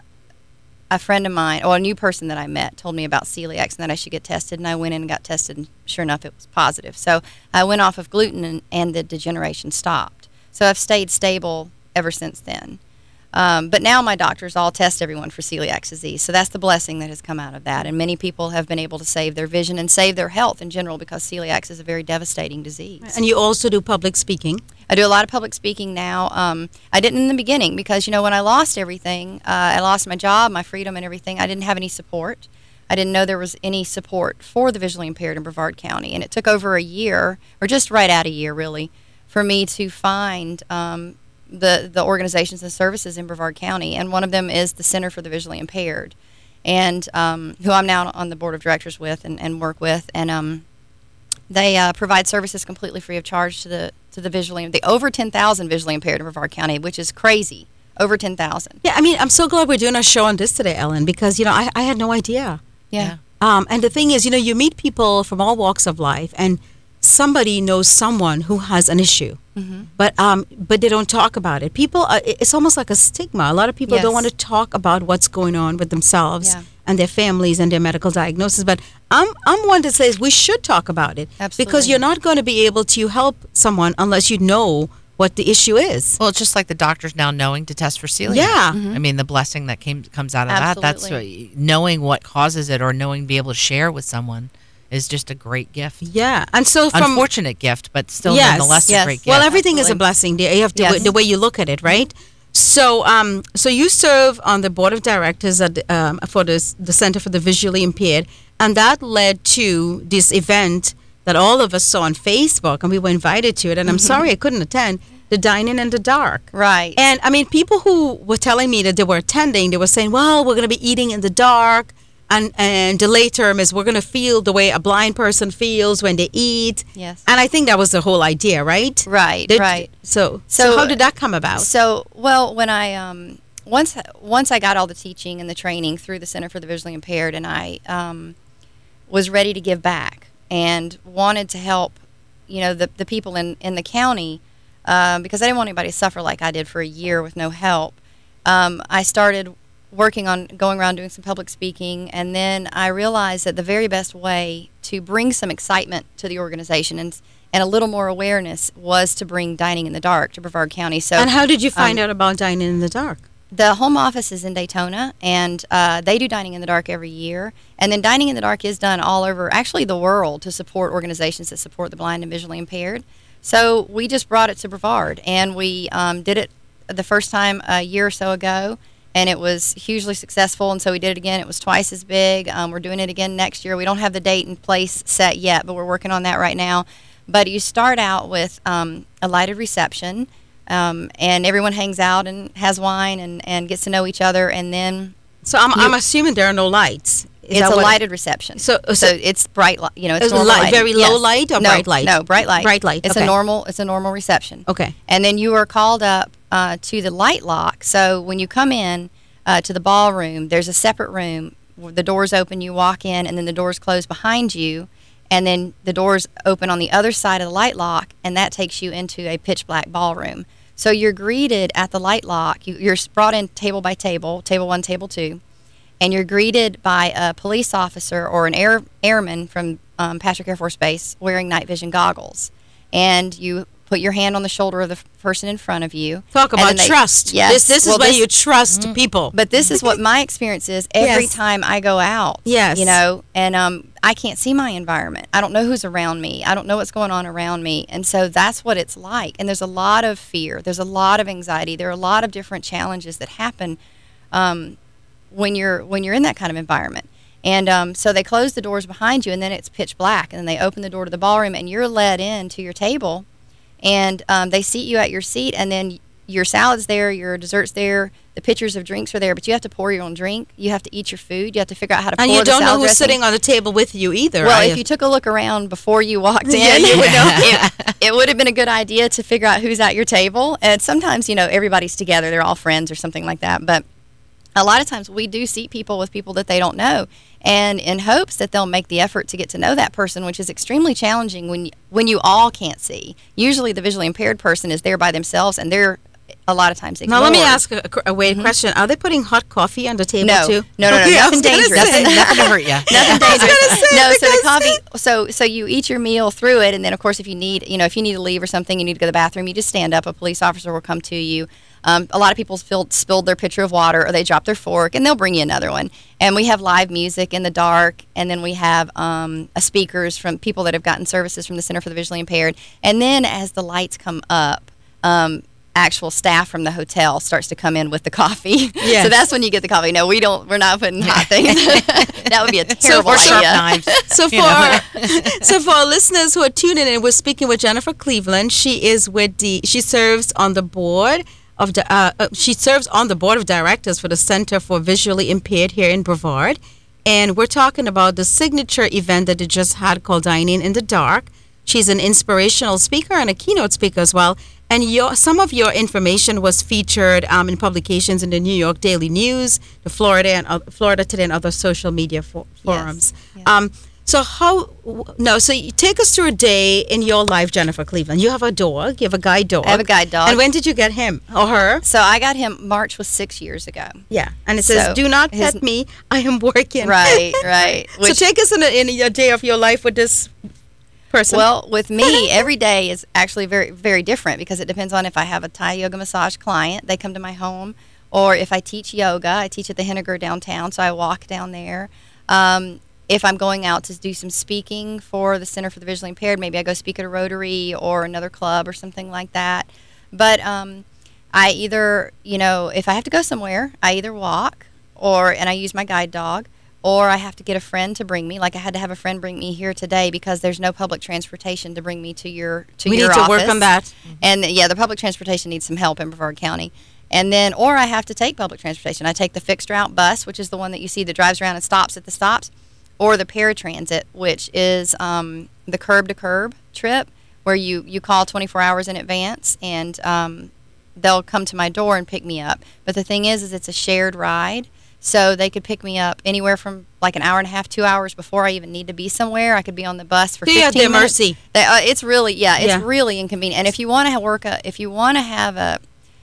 S4: a friend of mine, or a new person that I met, told me about celiac and that I should get tested. And I went in and got tested, and sure enough, it was positive. So I went off of gluten, and the degeneration stopped. So I've stayed stable ever since then. But now my doctors all test everyone for celiac disease. So that's the blessing that has come out of that. And many people have been able to save their vision and save their health in general, because celiac is a very devastating disease.
S2: And you also do public speaking.
S4: I do a lot of public speaking now. I didn't in the beginning because, when I lost everything, I lost my job, my freedom and everything, I didn't have any support. I didn't know there was any support for the visually impaired in Brevard County. And it took over a year, or just right at a year really, for me to find the organizations and services in Brevard County. And one of them is the Center for the Visually Impaired, and who I'm now on the board of directors with and work with. And they provide services completely free of charge to the over 10,000 visually impaired in Brevard County, which is crazy. Over 10,000.
S2: Yeah, I'm so glad we're doing a show on this today, Ellen, because I had no idea.
S4: Yeah.
S2: And the thing is, you meet people from all walks of life, and somebody knows someone who has an issue, but they don't talk about it. People, it's almost like a stigma. A lot of people don't want to talk about what's going on with themselves and their families and their medical diagnosis. But I'm one that says we should talk about it.
S4: Absolutely.
S2: Because you're not going to be able to help someone unless you know what the issue is.
S3: Well, it's just like the doctors now knowing to test for celiac.
S2: Yeah.
S3: I mean, the blessing that comes out of
S4: Absolutely.
S3: that's knowing what causes it, or knowing to be able to share with someone is just a great gift.
S2: Yeah. And so
S3: unfortunate gift, but still nonetheless a great gift.
S2: Well, everything is a blessing. You have to the way you look at it, right? So so you serve on the board of directors at for the Center for the Visually Impaired, and that led to this event that all of us saw on Facebook, and we were invited to it. And I'm sorry I couldn't attend, the Dining in the Dark.
S4: Right.
S2: And people who were telling me that they were attending, they were saying, well, we're going to be eating in the dark. And the late term is we're going to feel the way a blind person feels when they eat.
S4: Yes.
S2: And I think that was the whole idea, right?
S4: Right, right.
S2: So how did that come about?
S4: So, well, when I once I got all the teaching and the training through the Center for the Visually Impaired, and I was ready to give back and wanted to help, the people in the county, because I didn't want anybody to suffer like I did for a year with no help. I started working on going around doing some public speaking, and then I realized that the very best way to bring some excitement to the organization and a little more awareness was to bring Dining in the Dark to Brevard County. So,
S2: and how did you find out about Dining in the Dark?
S4: The home office is in Daytona, and they do Dining in the Dark every year. And then Dining in the Dark is done all over, actually the world, to support organizations that support the blind and visually impaired. So we just brought it to Brevard, and we did it the first time a year or so ago. And it was hugely successful, and so we did it again. It was twice as big. We're doing it again next year. We don't have the date and place set yet, but we're working on that right now. But you start out with a lighted reception, and everyone hangs out and has wine and gets to know each other, and then...
S2: So I'm assuming there are no lights.
S4: It's a lighted reception. So it's bright light. It's normal light.
S2: Very low light or bright light?
S4: No, bright light.
S2: Bright light.
S4: It's a normal reception.
S2: Okay.
S4: And then you are called up to the light lock. So when you come in to the ballroom, there's a separate room. The doors open, you walk in, and then the doors close behind you, and then the doors open on the other side of the light lock, and that takes you into a pitch black ballroom. So you're greeted at the light lock. You're brought in table by table, table 1, table 2, and you're greeted by a police officer or an airman from Patrick Air Force Base wearing night vision goggles. And you put your hand on the shoulder of the person in front of you.
S2: Talk about trust.
S4: Yes.
S2: This is where you trust people.
S4: But this is what my experience is every
S2: Yes.
S4: time I go out.
S2: Yes.
S4: You know, and I can't see my environment. I don't know who's around me. I don't know what's going on around me. And so that's what it's like. And there's a lot of fear. There's a lot of anxiety. There are a lot of different challenges that happen when you're in that kind of environment. And so they close the doors behind you, and then it's pitch black. And then they open the door to the ballroom, and you're led in to your table. And they seat you at your seat, and then your salad's there, your dessert's there, the pitchers of drinks are there, but you have to pour your own drink. You have to eat your food. You have to figure out how to pour the salad dressing.
S2: And you don't know who's sitting on the table with you either.
S4: Well, if you took a look around before you walked in, you would know. It would have been a good idea to figure out who's at your table. And sometimes, you know, everybody's together. They're all friends or something like that. But a lot of times we do seat people with people that they don't know, and in hopes that they'll make the effort to get to know that person, which is extremely challenging when you all can't see. Usually the visually impaired person is there by themselves, and they're a lot of times ignored.
S2: Now let me ask a question. Are they putting hot coffee on the table too?
S4: No, nothing dangerous.
S3: Nothing to hurt you.
S4: Nothing dangerous. No, so the coffee. So you eat your meal through it, and then of course if you need to leave or something, you need to go to the bathroom, you just stand up. A police officer will come to you. A lot of people spilled their pitcher of water, or they dropped their fork, and they'll bring you another one. And we have live music in the dark, and then we have speakers from people that have gotten services from the Center for the Visually Impaired. And then as the lights come up, actual staff from the hotel starts to come in with the coffee. Yes. So that's when you get the coffee. No, we're not putting hot things. That would be a terrible idea.
S3: Sharp knives.
S2: So for our listeners who are tuning in, we're speaking with Jennifer Cleveland. She serves on the board of directors for the Center for Visually Impaired here in Brevard. And we're talking about the signature event that they just had called Dining in the Dark. She's an inspirational speaker and a keynote speaker as well. And some of your information was featured in publications in the New York Daily News, the Florida Today, and other social media forums. Yes. So you take us through a day in your life, Jennifer Cleveland. You have a dog. You have a guide dog.
S4: I have a guide dog.
S2: And when did you get him or her?
S4: So I got him. March was 6 years ago.
S2: Yeah, and it says, "Do not pet me. I am working."
S4: Right.
S2: So take us in a day of your life with this person.
S4: Well, with me, every day is actually very, very different because it depends on if I have a Thai yoga massage client, they come to my home, or if I teach yoga, I teach at the Henniger downtown, so I walk down there. If I'm going out to do some speaking for the Center for the Visually Impaired, maybe I go speak at a Rotary or another club or something like that. But I either, if I have to go somewhere, I either walk and I use my guide dog, or I have to get a friend to bring me. Like I had to have a friend bring me here today because there's no public transportation to bring me to your office.
S2: We need to work on that.
S4: Mm-hmm. And the public transportation needs some help in Brevard County. And then, or I have to take public transportation. I take the fixed route bus, which is the one that you see that drives around and stops at the stops, or the paratransit, which is the curb-to-curb trip, where you call 24 hours in advance, and they'll come to my door and pick me up. But the thing is it's a shared ride, so they could pick me up anywhere from like an hour and a half, 2 hours before I even need to be somewhere. I could be on the bus for 15 minutes.
S2: Mercy.
S4: It's really, it's really inconvenient. And if you want to have a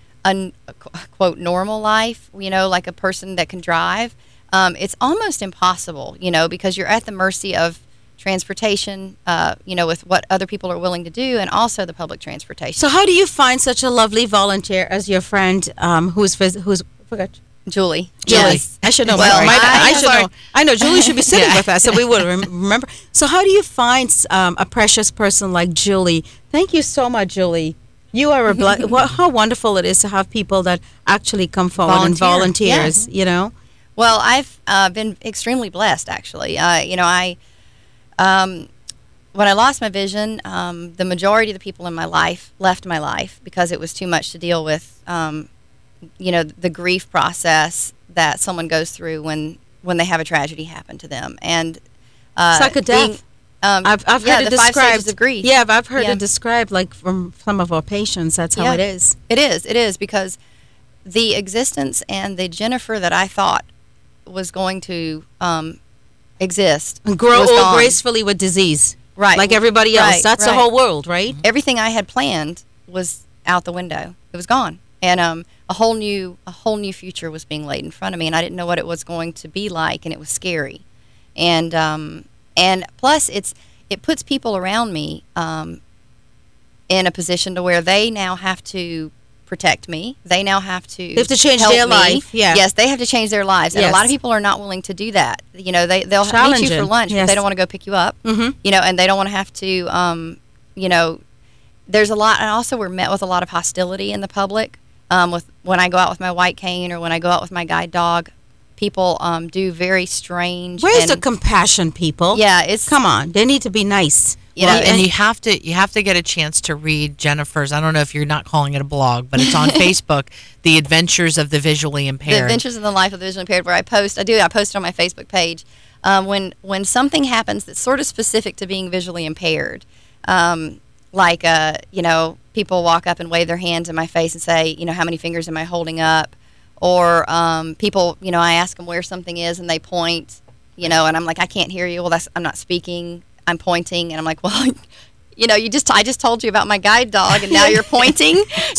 S4: quote normal life, like a person that can drive, it's almost impossible, because you're at the mercy of transportation, with what other people are willing to do, and also the public transportation.
S2: So how do you find such a lovely volunteer as your friend, who's forgot?
S4: Julie.
S2: Yes. I should know.
S4: Well,
S2: I should know. I know Julie should be sitting with us, so we would remember. So how do you find a precious person like Julie? Thank you so much, Julie. You are how wonderful it is to have people that actually come forward and volunteers,
S4: Well, I've been extremely blessed, actually. When I lost my vision, the majority of the people in my life left my life because it was too much to deal with, the grief process that someone goes through when they have a tragedy happen to them. And
S2: it's like a death. I've heard it described. 5 stages of grief. Yeah, I've heard it described like from some of our patients. That's how it is.
S4: It is because the existence and the Jennifer that I thought was going to exist
S2: and grow old gracefully with disease,
S4: right?
S2: Like everybody else. That's the whole world, right?
S4: Everything I had planned was out the window. It was gone, and a whole new future was being laid in front of me, and I didn't know what it was going to be like, and it was scary, and plus it puts people around me in a position to where they now have to protect me. They now have to.
S2: They have to change
S4: help
S2: their
S4: me.
S2: life. Yeah.
S4: Yes, they have to change their lives, and a lot of people are not willing to do that. You know, they'll meet you for lunch, but they don't want to go pick you up.
S2: Mm-hmm.
S4: You know, and they don't want to have to. You know, there's a lot, and also we're met with a lot of hostility in the public. With when I go out with my white cane or when I go out with my guide dog, people do very strange.
S2: Where's the compassion, people?
S4: Yeah, it's
S2: come on. They need to be nice.
S3: You know, and you have to get a chance to read Jennifer's. I don't know if you're not calling it a blog, but it's on Facebook. The Adventures of the Visually Impaired.
S4: The Adventures in the Life of the Visually Impaired, where I post it on my Facebook page. When something happens that's sort of specific to being visually impaired, like you know, people walk up and wave their hands in my face and say, you know, how many fingers am I holding up? Or people, you know, I ask them where something is and they point, you know, and I'm like, I can't hear you. Well, I'm not speaking. I'm pointing, and I'm like, well, you know, I just told you about my guide dog, and now you're pointing.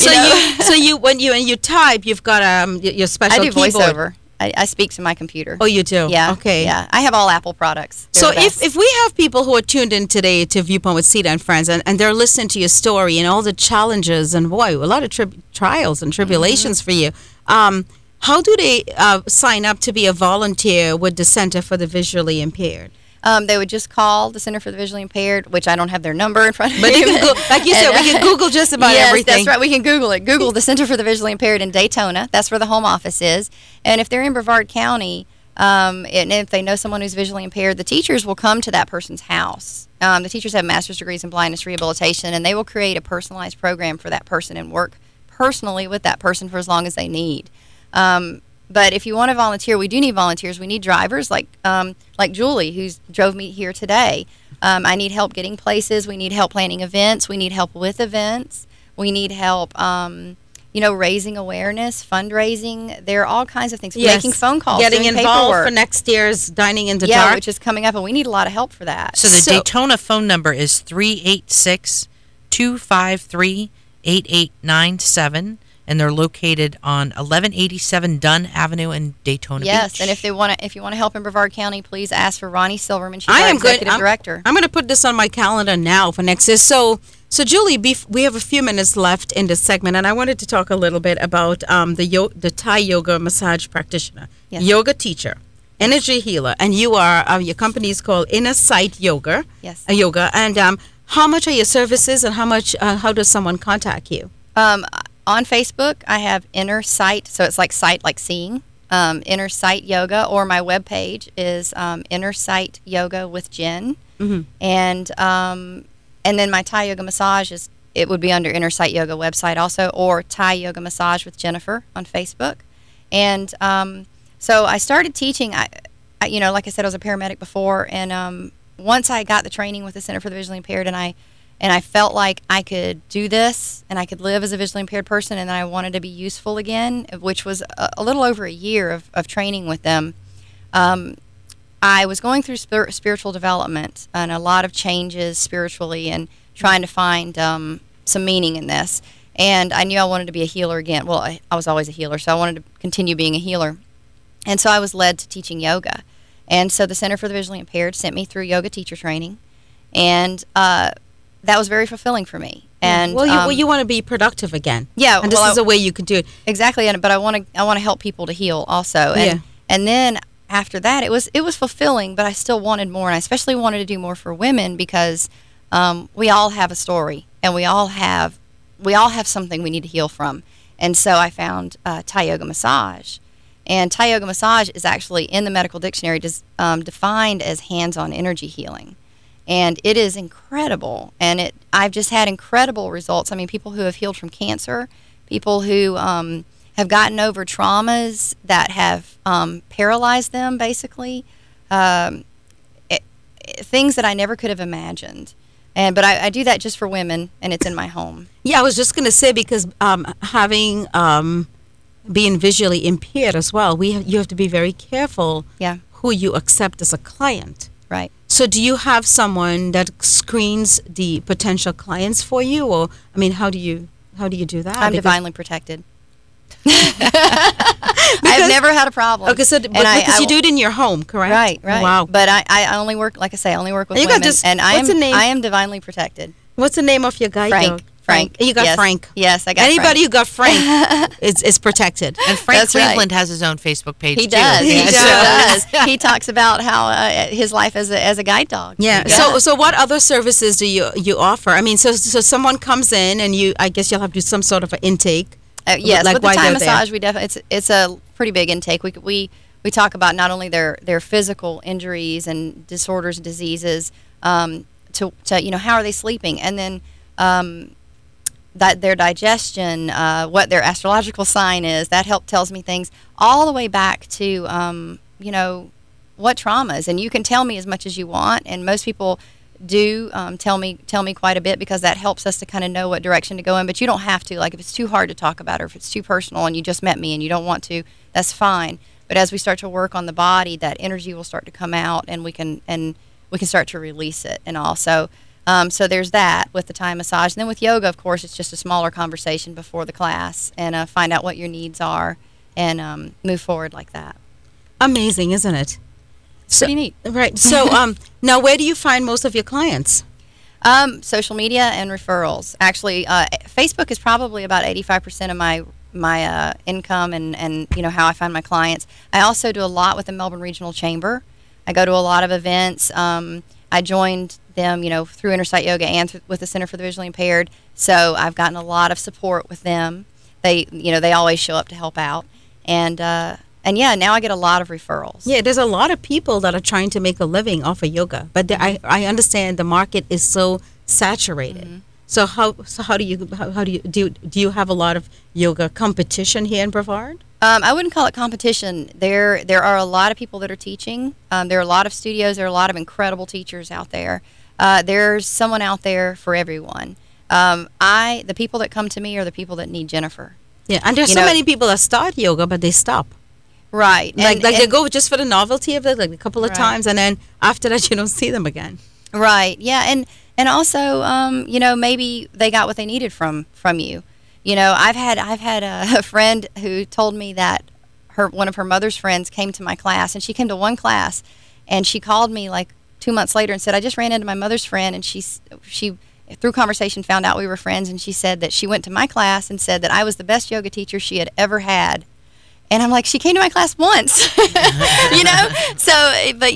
S2: When you type, you've got your special.
S4: I do
S2: keyboard.
S4: voiceover. I speak to my computer.
S2: Oh, you do?
S4: Yeah.
S2: Okay.
S4: Yeah. I have all Apple products.
S2: So if we have people who are tuned in today to Viewpoint with Sita and Friends, and they're listening to your story and all the challenges and boy, a lot of trials and tribulations for you. How do they sign up to be a volunteer with the Center for the Visually Impaired?
S4: They would just call the Center for the Visually Impaired, which I don't have their number in front of me.
S2: But they can like you said, we can Google just about everything.
S4: Yes, that's right. We can Google it. Google the Center for the Visually Impaired in Daytona. That's where the home office is. And if they're in Brevard County, and if they know someone who's visually impaired, the teachers will come to that person's house. The teachers have master's degrees in blindness rehabilitation, and they will create a personalized program for that person and work personally with that person for as long as they need. But if you want to volunteer, we do need volunteers. We need drivers like Julie, who drove me here today. I need help getting places. We need help planning events. We need help with events. We need help, raising awareness, fundraising. There are all kinds of things.
S2: Yes.
S4: Making phone calls,
S2: getting
S4: doing
S2: involved
S4: paperwork.
S2: For next year's Dining in the
S4: Yeah,
S2: Dark.
S4: which is coming up, and we need a lot of help for that.
S3: So the Daytona phone number is 386-253-8897. And they're located on 1187 Dunn Avenue in Daytona Beach.
S4: Yes, and if you want to help in Brevard County, please ask for Ronnie Silverman. She's our executive director.
S2: I'm going to put this on my calendar now for next year. So Julie, we have a few minutes left in this segment, and I wanted to talk a little bit about the Thai yoga massage practitioner, yoga teacher, energy healer, and you are your company is called Inner Sight Yoga.
S4: Yes,
S2: yoga. And how much are your services, and how does someone contact you?
S4: On Facebook, I have Inner Sight, so it's like sight, like seeing, Inner Sight Yoga, or my webpage is Inner Sight Yoga with Jen.
S2: Mm-hmm.
S4: And then my Thai yoga massage it would be under Inner Sight Yoga website also, or Thai Yoga Massage with Jennifer on Facebook. And so I started teaching. I like I said, I was a paramedic before, and once I got the training with the Center for the Visually Impaired, and I felt like I could do this and I could live as a visually impaired person, and I wanted to be useful again, which was a little over a year of training with them. I was going through spiritual development and a lot of changes spiritually and trying to find some meaning in this. And I knew I wanted to be a healer again. Well, I was always a healer, so I wanted to continue being a healer. And so I was led to teaching yoga. And so the Center for the Visually Impaired sent me through yoga teacher training. And that was very fulfilling for me. And
S2: you want to be productive again.
S4: Yeah,
S2: and this is a way you could do it.
S4: Exactly. But I want to help people to heal also. And then after that, it was fulfilling, but I still wanted more, and I especially wanted to do more for women because we all have a story, and we all have something we need to heal from. And so I found Thai yoga massage. And Thai yoga massage is actually in the medical dictionary defined as hands-on energy healing. And it is incredible, and I've just had incredible results. I mean, people who have healed from cancer, people who have gotten over traumas that have paralyzed them, basically, things that I never could have imagined. But I do that just for women, and it's in my home.
S2: Yeah, I was just going to say, because having being visually impaired as well, you have to be very careful who you accept as a client.
S4: Right.
S2: So do you have someone that screens the potential clients for you, or how do you do that?
S4: I'm divinely protected. I've never had a problem.
S2: Okay, so because you do it in your home, correct?
S4: Right.
S2: Wow.
S4: But I only work, like I say, with women, and I am divinely protected.
S2: What's the name of your guide dog?
S4: Frank.
S2: You got
S4: yes.
S2: Frank.
S4: Yes, I got
S2: Anybody
S4: Frank.
S2: who got Frank is protected.
S3: And Frank
S4: That's right.
S3: Cleveland has his own Facebook page
S4: He
S3: too.
S4: does. He
S2: He
S4: sure
S2: does.
S4: does. He talks about how his life as a guide dog.
S2: Yeah. So what other services do you offer? I mean, so someone comes in and I guess you'll have to do some sort of an intake.
S4: Yes,
S2: like
S4: with the
S2: why
S4: Thai
S2: they're
S4: massage, we definitely it's a pretty big intake. We talk about not only their physical injuries and disorders and diseases, to how are they sleeping, and then that their digestion, what their astrological sign is. That tells me things all the way back to what traumas. And you can tell me as much as you want, and most people do tell me quite a bit, because that helps us to kind of know what direction to go in. But you don't have to. Like, if it's too hard to talk about, or if it's too personal and you just met me and you don't want to, that's fine. But as we start to work on the body, that energy will start to come out, and we can start to release it. And also, so there's that with the Thai massage. And then with yoga, of course, it's just a smaller conversation before the class, and find out what your needs are, and move forward like that.
S2: Amazing, isn't it?
S4: Pretty neat.
S2: Right. So now, where do you find most of your clients?
S4: Social media and referrals. Actually, Facebook is probably about 85% of my income, and how I find my clients. I also do a lot with the Melbourne Regional Chamber. I go to a lot of events. I joined them, through Inner Sight Yoga and with the Center for the Visually Impaired. So I've gotten a lot of support with them. They always show up to help out, and yeah, now I get a lot of referrals.
S2: Yeah, there's a lot of people that are trying to make a living off of yoga, but I understand the market is so saturated. Mm-hmm. So how do you have a lot of yoga competition here in Brevard?
S4: I wouldn't call it competition. There are a lot of people that are teaching. There are a lot of studios. There are a lot of incredible teachers out there. There's someone out there for everyone. The people that come to me are the people that need Jennifer.
S2: Yeah, and there's so many people that start yoga, but they stop.
S4: Right.
S2: Like they go just for the novelty of it, like a couple of times, and then after that you don't see them again.
S4: Right. Yeah. And also, maybe they got what they needed from you. I've had a friend who told me that one of her mother's friends came to my class, and she came to one class, and she called me like 2 months later and said, I just ran into my mother's friend, and she through conversation found out we were friends, and she said that she went to my class and said that I was the best yoga teacher she had ever had. And I'm like, she came to my class once, So, but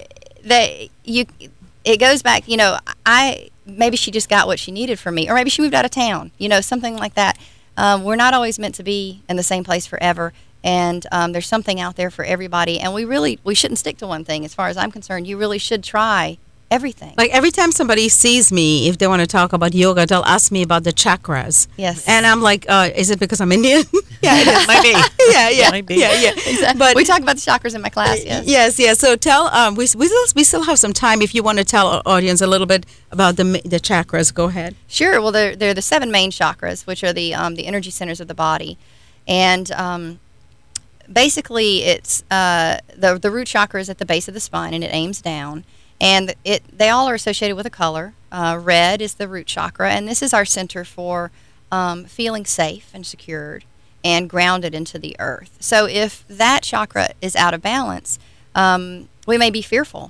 S4: it goes back. Maybe she just got what she needed from me, or maybe she moved out of town. Something like that. We're not always meant to be in the same place forever, and there's something out there for everybody. And we shouldn't stick to one thing. As far as I'm concerned, you really should try everything.
S2: Like every time somebody sees me, if they want to talk about yoga, they'll ask me about the chakras.
S4: Yes.
S2: And I'm like, is it because I'm Indian? Yeah, it is.
S3: Might be.
S2: Yeah.
S3: Might be.
S2: Yeah.
S4: Exactly.
S2: But
S4: we talk about the chakras in my class. Yes.
S2: Yes. So tell we still have some time if you want to tell our audience a little bit about the chakras. Go ahead.
S4: Sure. Well, they're the 7 main chakras, which are the energy centers of the body, and basically it's the root chakra is at the base of the spine, and it aims down. And they all are associated with a color. Red is the root chakra, and this is our center for feeling safe and secured and grounded into the earth. So if that chakra is out of balance, we may be fearful.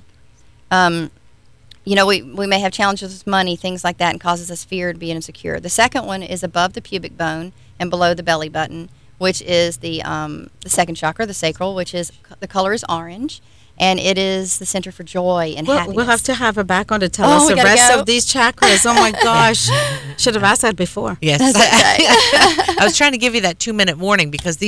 S4: We may have challenges with money, things like that, and causes us fear to be insecure. The second one is above the pubic bone and below the belly button, which is the second chakra, the sacral, which is the color is orange. And it is the center for joy and happiness.
S2: We'll have to have her back on to tell us the rest of these chakras. Oh, my gosh. Should have asked that before.
S3: Yes.
S4: That's okay.
S3: I was trying to give you that 2-minute warning because